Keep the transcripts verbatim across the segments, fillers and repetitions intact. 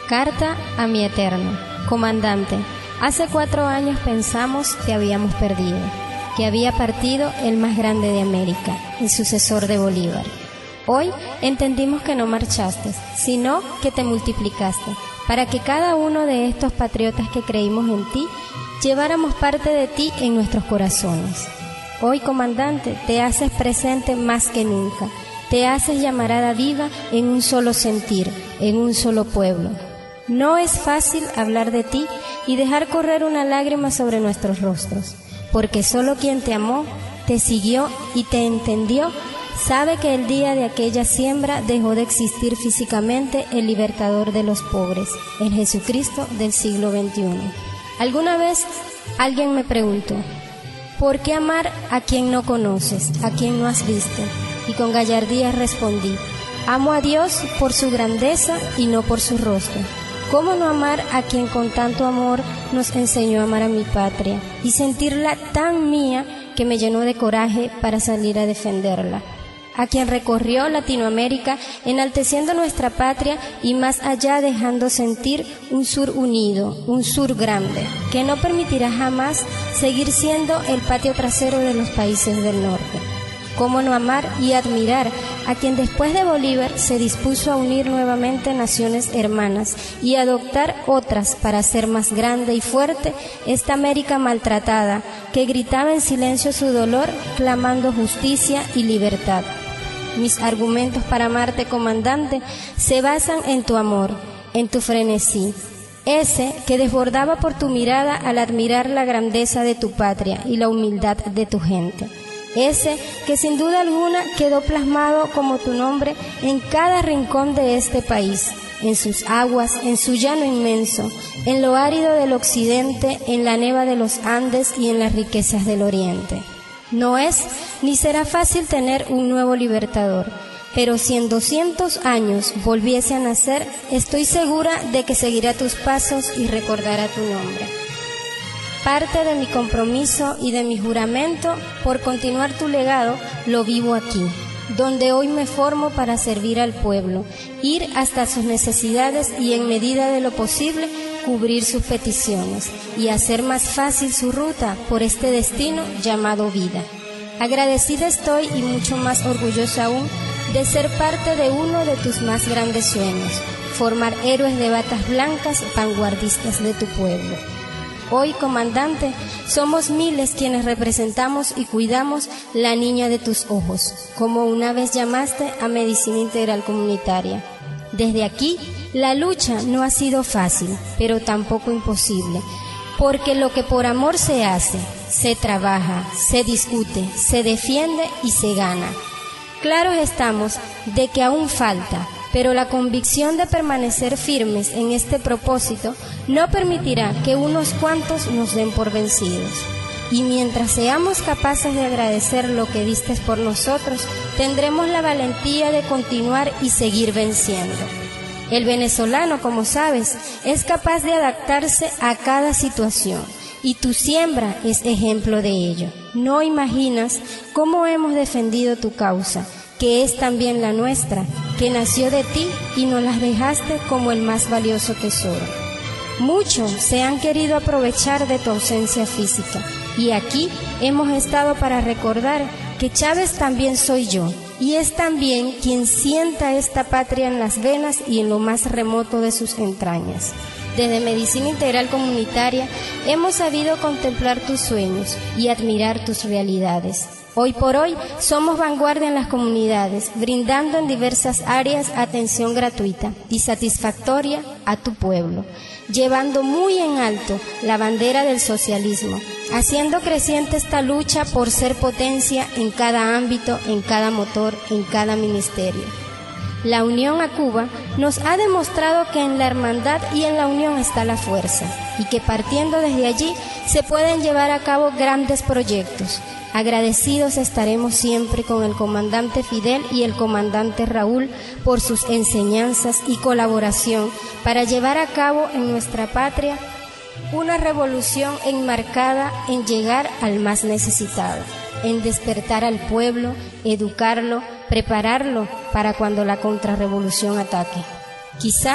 Carta a mi eterno. Comandante, hace cuatro años pensamos que habíamos perdido, que había partido el más grande de América, el sucesor de Bolívar. Hoy entendimos que no marchaste, sino que te multiplicaste, para que cada uno de estos patriotas que creímos en ti, lleváramos parte de ti en nuestros corazones. Hoy, comandante, te haces presente más que nunca, te haces llamarada viva en un solo sentir, en un solo pueblo. No es fácil hablar de ti y dejar correr una lágrima sobre nuestros rostros, porque solo quien te amó, te siguió y te entendió, sabe que el día de aquella siembra dejó de existir físicamente el libertador de los pobres, el Jesucristo del siglo veintiuno. Alguna vez alguien me preguntó, ¿por qué amar a quien no conoces, a quien no has visto? Y con gallardía respondí, amo a Dios por su grandeza y no por su rostro. ¿Cómo no amar a quien con tanto amor nos enseñó a amar a mi patria y sentirla tan mía que me llenó de coraje para salir a defenderla? A quien recorrió Latinoamérica enalteciendo nuestra patria y más allá dejando sentir un sur unido, un sur grande, que no permitirá jamás seguir siendo el patio trasero de los países del norte. ¿Cómo no amar y admirar a quien después de Bolívar se dispuso a unir nuevamente naciones hermanas y adoptar otras para hacer más grande y fuerte esta América maltratada que gritaba en silencio su dolor clamando justicia y libertad? Mis argumentos para amarte, comandante, se basan en tu amor, en tu frenesí, ese que desbordaba por tu mirada al admirar la grandeza de tu patria y la humildad de tu gente. Ese que sin duda alguna quedó plasmado como tu nombre en cada rincón de este país, en sus aguas, en su llano inmenso, en lo árido del occidente, en la neva de los Andes y en las riquezas del oriente. No es ni será fácil tener un nuevo libertador, pero si en doscientos años volviese a nacer, estoy segura de que seguirá tus pasos y recordará tu nombre. Parte de mi compromiso y de mi juramento por continuar tu legado lo vivo aquí, donde hoy me formo para servir al pueblo, ir hasta sus necesidades y en medida de lo posible cubrir sus peticiones y hacer más fácil su ruta por este destino llamado vida. Agradecida estoy y mucho más orgullosa aún de ser parte de uno de tus más grandes sueños, formar héroes de batas blancas vanguardistas de tu pueblo. Hoy, comandante, somos miles quienes representamos y cuidamos la niña de tus ojos, como una vez llamaste a Medicina Integral Comunitaria. Desde aquí, la lucha no ha sido fácil, pero tampoco imposible, porque lo que por amor se hace, se trabaja, se discute, se defiende y se gana. Claros estamos de que aún falta, pero la convicción de permanecer firmes en este propósito no permitirá que unos cuantos nos den por vencidos. Y mientras seamos capaces de agradecer lo que diste por nosotros, tendremos la valentía de continuar y seguir venciendo. El venezolano, como sabes, es capaz de adaptarse a cada situación, y tu siembra es ejemplo de ello. No imaginas cómo hemos defendido tu causa, que es también la nuestra, que nació de ti y nos las dejaste como el más valioso tesoro. Muchos se han querido aprovechar de tu ausencia física, y aquí hemos estado para recordar que Chávez también soy yo, y es también quien sienta esta patria en las venas y en lo más remoto de sus entrañas. Desde Medicina Integral Comunitaria hemos sabido contemplar tus sueños y admirar tus realidades. Hoy por hoy somos vanguardia en las comunidades, brindando en diversas áreas atención gratuita y satisfactoria a tu pueblo, llevando muy en alto la bandera del socialismo, haciendo creciente esta lucha por ser potencia en cada ámbito, en cada motor, en cada ministerio. La unión a Cuba nos ha demostrado que en la hermandad y en la unión está la fuerza, y que partiendo desde allí se pueden llevar a cabo grandes proyectos. Agradecidos estaremos siempre con el comandante Fidel y el comandante Raúl por sus enseñanzas y colaboración para llevar a cabo en nuestra patria una revolución enmarcada en llegar al más necesitado, en despertar al pueblo, educarlo, prepararlo para cuando la contrarrevolución ataque. Quizá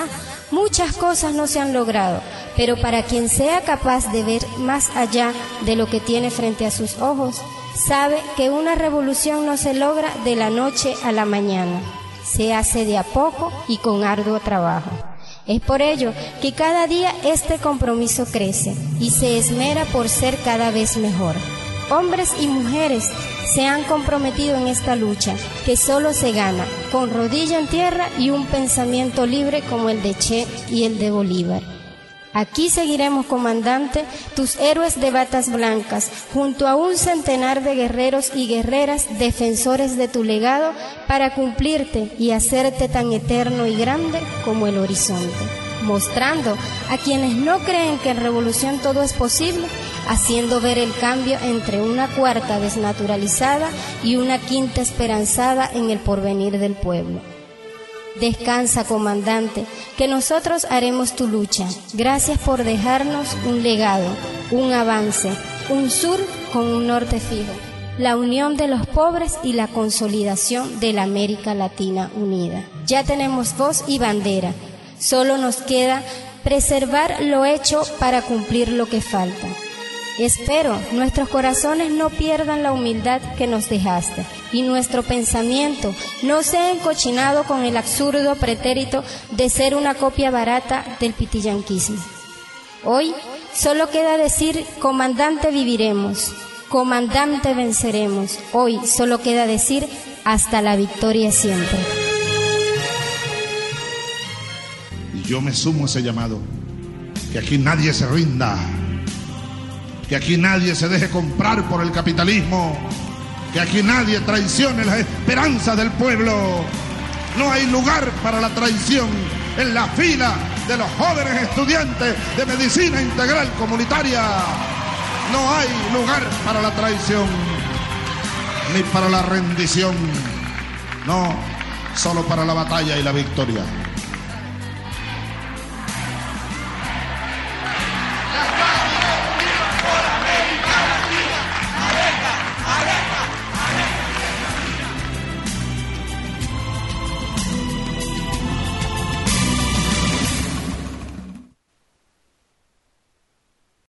muchas cosas no se han logrado, pero para quien sea capaz de ver más allá de lo que tiene frente a sus ojos, sabe que una revolución no se logra de la noche a la mañana, se hace de a poco y con arduo trabajo. Es por ello que cada día este compromiso crece y se esmera por ser cada vez mejor. Hombres y mujeres se han comprometido en esta lucha, que solo se gana con rodilla en tierra y un pensamiento libre como el de Che y el de Bolívar. Aquí seguiremos, comandante, tus héroes de batas blancas, junto a un centenar de guerreros y guerreras defensores de tu legado, para cumplirte y hacerte tan eterno y grande como el horizonte, mostrando a quienes no creen que en revolución todo es posible, haciendo ver el cambio entre una cuarta desnaturalizada y una quinta esperanzada en el porvenir del pueblo. Descansa, comandante, que nosotros haremos tu lucha. Gracias por dejarnos un legado, un avance, un sur con un norte fijo, la unión de los pobres y la consolidación de la América Latina unida. Ya tenemos voz y bandera, solo nos queda preservar lo hecho para cumplir lo que falta. Espero nuestros corazones no pierdan la humildad que nos dejaste y nuestro pensamiento no sea encochinado con el absurdo pretérito de ser una copia barata del pitillanquismo. Hoy solo queda decir: comandante, viviremos, comandante, venceremos. Hoy solo queda decir: hasta la victoria siempre. Y yo me sumo a ese llamado, que aquí nadie se rinda, que aquí nadie se deje comprar por el capitalismo, que aquí nadie traicione las esperanzas del pueblo. No hay lugar para la traición en la fila de los jóvenes estudiantes de medicina integral comunitaria. No hay lugar para la traición, ni para la rendición, no, solo para la batalla y la victoria.